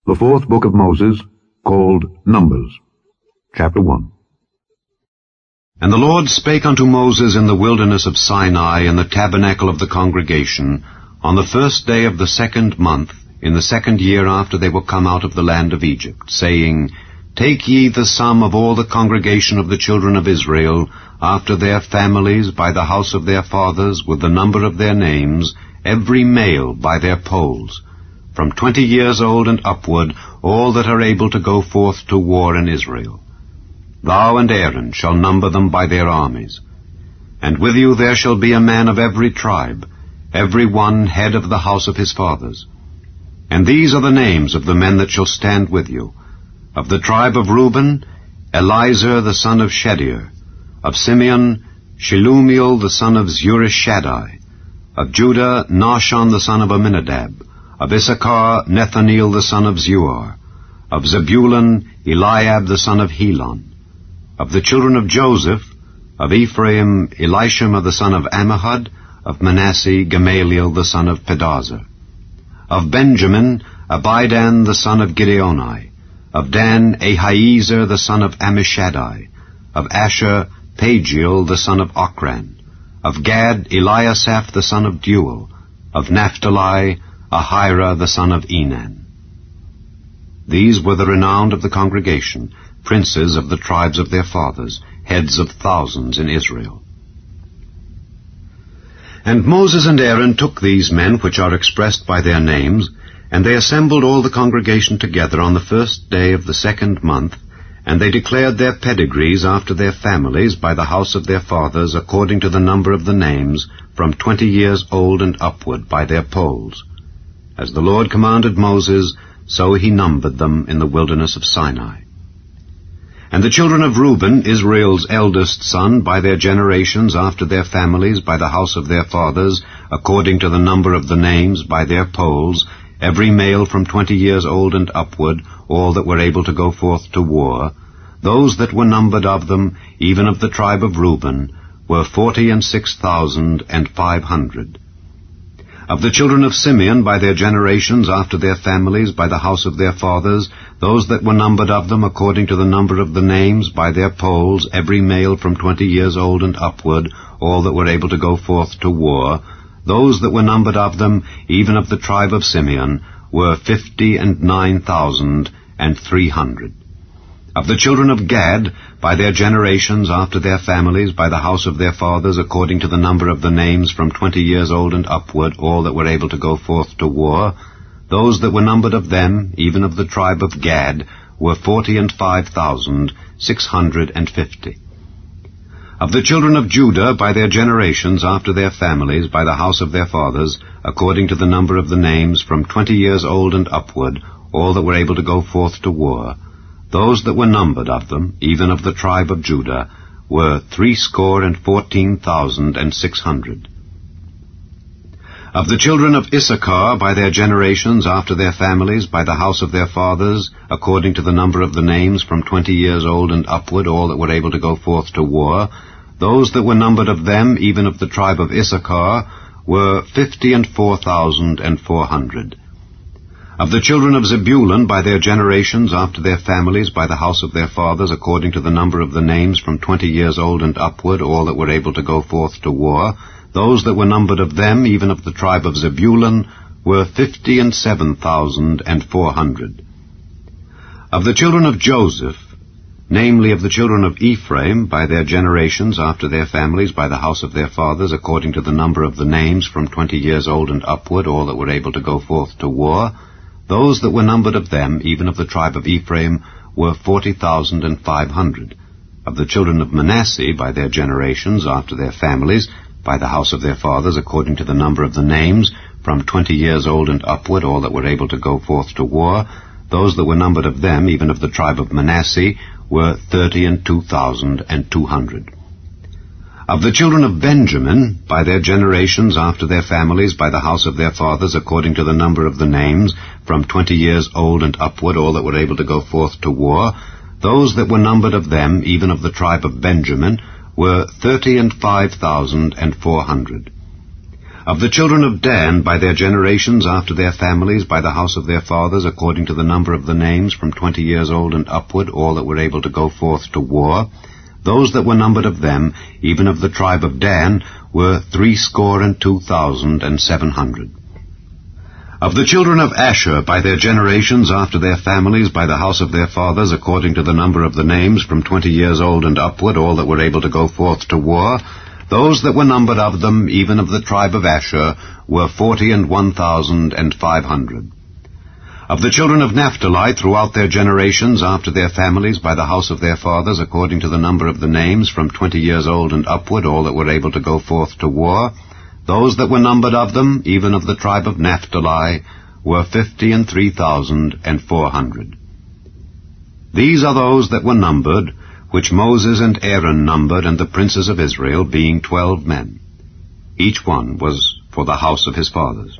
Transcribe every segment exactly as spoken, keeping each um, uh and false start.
The fourth book of Moses, called Numbers. Chapter one. And the Lord spake unto Moses in the wilderness of Sinai in the tabernacle of the congregation, on the first day of the second month, in the second year after they were come out of the land of Egypt, saying, Take ye the sum of all the congregation of the children of Israel, after their families, by the house of their fathers, with the number of their names, every male by their polls, from twenty years old and upward, all that are able to go forth to war in Israel. Thou and Aaron shall number them by their armies. And with you there shall be a man of every tribe, every one head of the house of his fathers. And these are the names of the men that shall stand with you. Of the tribe of Reuben, Elizur the son of Shedeur. Of Simeon, Shelumiel the son of Zurishaddai. Of Judah, Nahshon the son of Amminadab. Of Issachar, Nethaneel the son of Zuar. Of Zebulun, Eliab the son of Helon. Of the children of Joseph, of Ephraim, Elishama the son of Ammihud. Of Manasseh, Gamaliel the son of Pedazur. Of Benjamin, Abidan the son of Gideoni. Of Dan, Ahiezer the son of Ammishaddai. Of Asher, Pagiel the son of Ochran. Of Gad, Eliasaph the son of Deuel. Of Naphtali, Ahira the son of Enan. These were the renowned of the congregation, princes of the tribes of their fathers, heads of thousands in Israel. And Moses and Aaron took these men which are expressed by their names, and they assembled all the congregation together on the first day of the second month, and they declared their pedigrees after their families by the house of their fathers, according to the number of the names, from twenty years old and upward, by their polls. As the Lord commanded Moses, so he numbered them in the wilderness of Sinai. And the children of Reuben, Israel's eldest son, by their generations, after their families, by the house of their fathers, according to the number of the names, by their polls, every male from twenty years old and upward, all that were able to go forth to war, those that were numbered of them, even of the tribe of Reuben, were forty and six thousand and five hundred. Of the children of Simeon, by their generations, after their families, by the house of their fathers, those that were numbered of them, according to the number of the names, by their polls, every male from twenty years old and upward, all that were able to go forth to war, those that were numbered of them, even of the tribe of Simeon, were fifty and nine thousand and three hundred. Of the children of Gad, by their generations, after their families, by the house of their fathers, according to the number of the names, from twenty years old and upward, all that were able to go forth to war, those that were numbered of them, even of the tribe of Gad, were forty and five thousand six hundred and fifty. Of the children of Judah, by their generations, after their families, by the house of their fathers, according to the number of the names, from twenty years old and upward, all that were able to go forth to war, those that were numbered of them, even of the tribe of Judah, were threescore and fourteen thousand and six hundred. Of the children of Issachar, by their generations, after their families, by the house of their fathers, according to the number of the names, from twenty years old and upward, all that were able to go forth to war, those that were numbered of them, even of the tribe of Issachar, were fifty and four thousand and four hundred. Of the children of Zebulun, by their generations, after their families, by the house of their fathers, according to the number of the names, from twenty years old and upward, all that were able to go forth to war, those that were numbered of them, even of the tribe of Zebulun, were fifty and seven thousand and four hundred. Of the children of Joseph, namely of the children of Ephraim, by their generations, after their families, by the house of their fathers, according to the number of the names, from twenty years old and upward, all that were able to go forth to war, those that were numbered of them, even of the tribe of Ephraim, were forty thousand and five hundred. Of the children of Manasseh, by their generations, after their families, by the house of their fathers, according to the number of the names, from twenty years old and upward, all that were able to go forth to war, those that were numbered of them, even of the tribe of Manasseh, were thirty and two thousand and two hundred. Of the children of Benjamin, by their generations, after their families, by the house of their fathers, according to the number of the names, from twenty years old and upward, all that were able to go forth to war, those that were numbered of them, even of the tribe of Benjamin, were thirty and five thousand and four hundred. Of the children of Dan, by their generations, after their families, by the house of their fathers, according to the number of the names, from twenty years old and upward, all that were able to go forth to war, those that were numbered of them, even of the tribe of Dan, were threescore and two thousand and seven hundred. Of the children of Asher, by their generations, after their families, by the house of their fathers, according to the number of the names, from twenty years old and upward, all that were able to go forth to war, those that were numbered of them, even of the tribe of Asher, were forty and one thousand and five hundred. Of the children of Naphtali, throughout their generations, after their families, by the house of their fathers, according to the number of the names, from twenty years old and upward, all that were able to go forth to war, those that were numbered of them, even of the tribe of Naphtali, were fifty and three thousand and four hundred. These are those that were numbered, which Moses and Aaron numbered, and the princes of Israel, being twelve men. Each one was for the house of his fathers.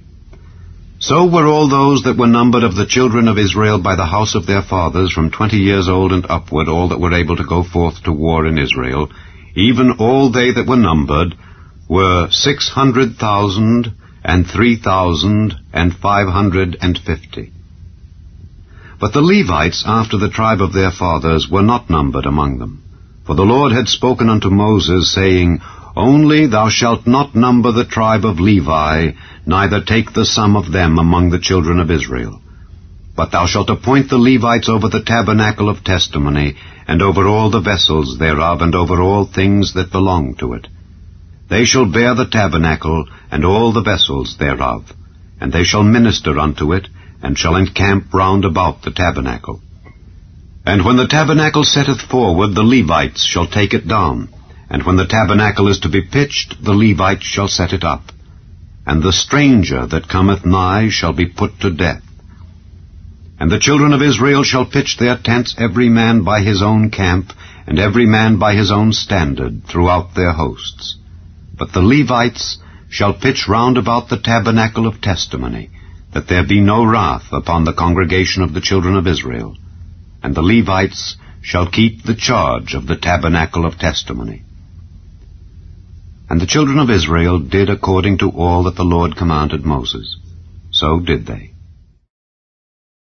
So were all those that were numbered of the children of Israel by the house of their fathers, from twenty years old and upward, all that were able to go forth to war in Israel, even all they that were numbered, were six hundred thousand and three thousand and five hundred and fifty. But the Levites, after the tribe of their fathers, were not numbered among them. For the Lord had spoken unto Moses, saying, Only thou shalt not number the tribe of Levi, neither take the sum of them among the children of Israel. But thou shalt appoint the Levites over the tabernacle of testimony, and over all the vessels thereof, and over all things that belong to it. They shall bear the tabernacle, and all the vessels thereof, and they shall minister unto it, and shall encamp round about the tabernacle. And when the tabernacle setteth forward, the Levites shall take it down, and when the tabernacle is to be pitched, the Levites shall set it up. And the stranger that cometh nigh shall be put to death. And the children of Israel shall pitch their tents every man by his own camp, and every man by his own standard, throughout their hosts. But the Levites shall pitch round about the tabernacle of testimony, that there be no wrath upon the congregation of the children of Israel. And the Levites shall keep the charge of the tabernacle of testimony. And the children of Israel did according to all that the Lord commanded Moses. So did they.